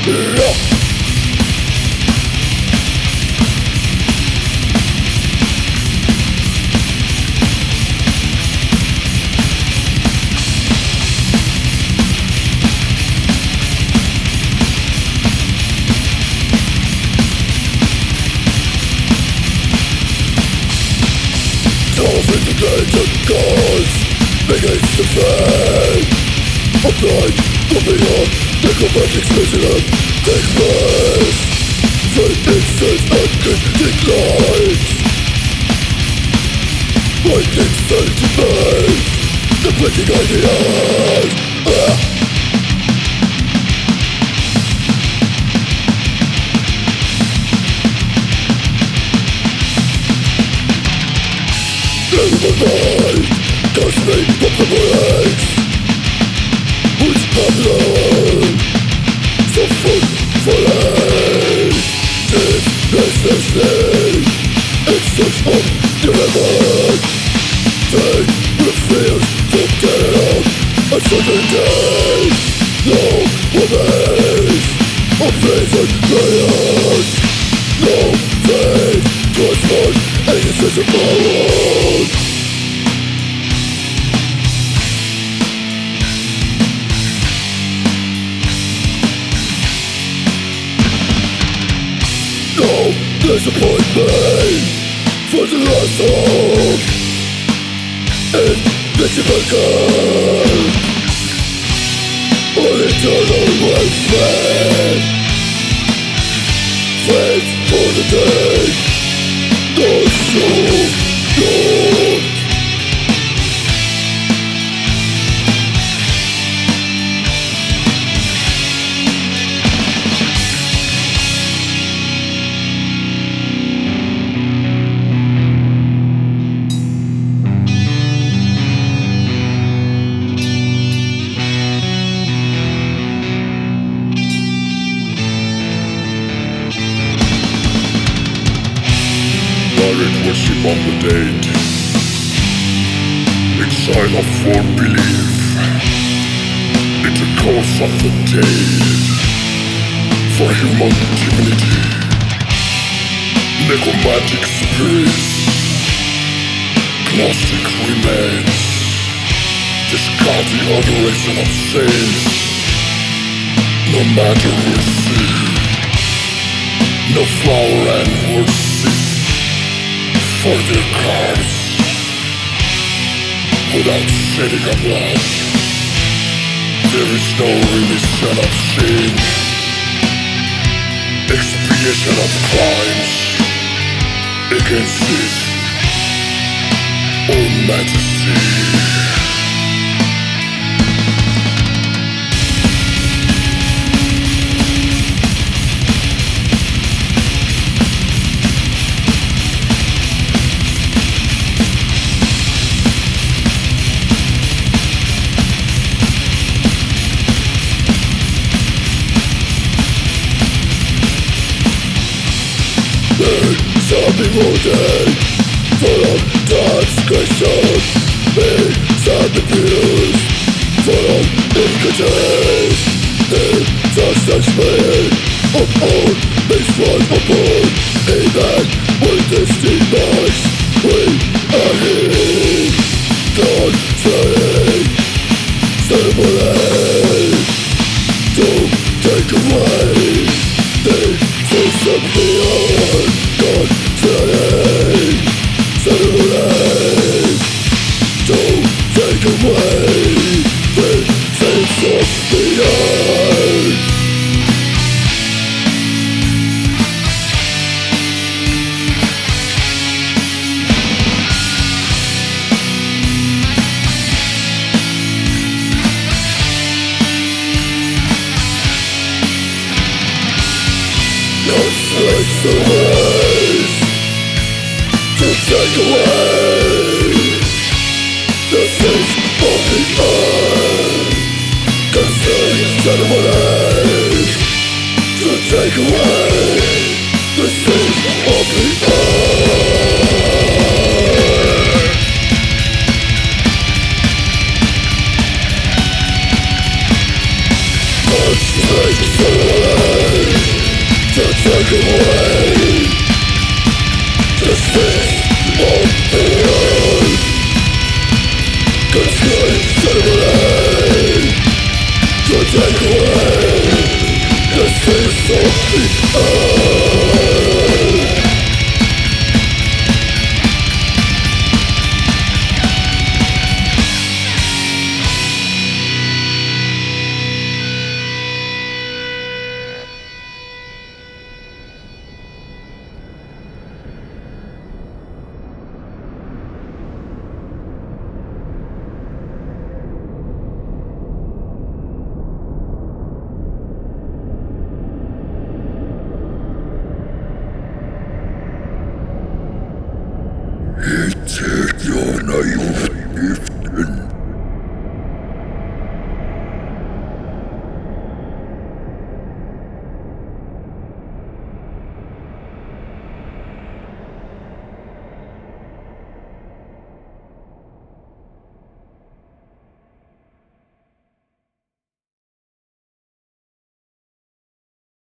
Sophisticated cause against the fate of night from beyond necromantic spaceship takes place. The instant unconditioned light lightning centipedes, the breaking ideas. In my mind, touch me from the bullets which have learned so fully. This necessity in search of deliverance. They refuse to get out uncertainty. No remains of faith and prayers. No faith to respond any sense of power. No disappointment for the loss of invincible. All eternal welfare, faith for the day, no show, no. Worship on the date, exile of for belief, intercourse of the day, for human divinity, necromantic spirits, gnostic remains, discard the adoration of saints, no matter receive, no flower and worship for their cars without shedding a blood. There is no remission of sin, expiation of crimes against His own majesty. Something wounded, full of transgression, made some abuse, full of injustice. In the judgment of all makes one upon a man with his demise. We are here, God saying, ceremony to take away the face of the earth. God saying, ceremony to take away the face of the earth. No strength to raise, to take away the face of the earth. Concerning ceremony to take away the face of the earth. No strength to raise. take away the sins of the earth. Constrain celebrate to take away the sins of the earth. It's your naivety.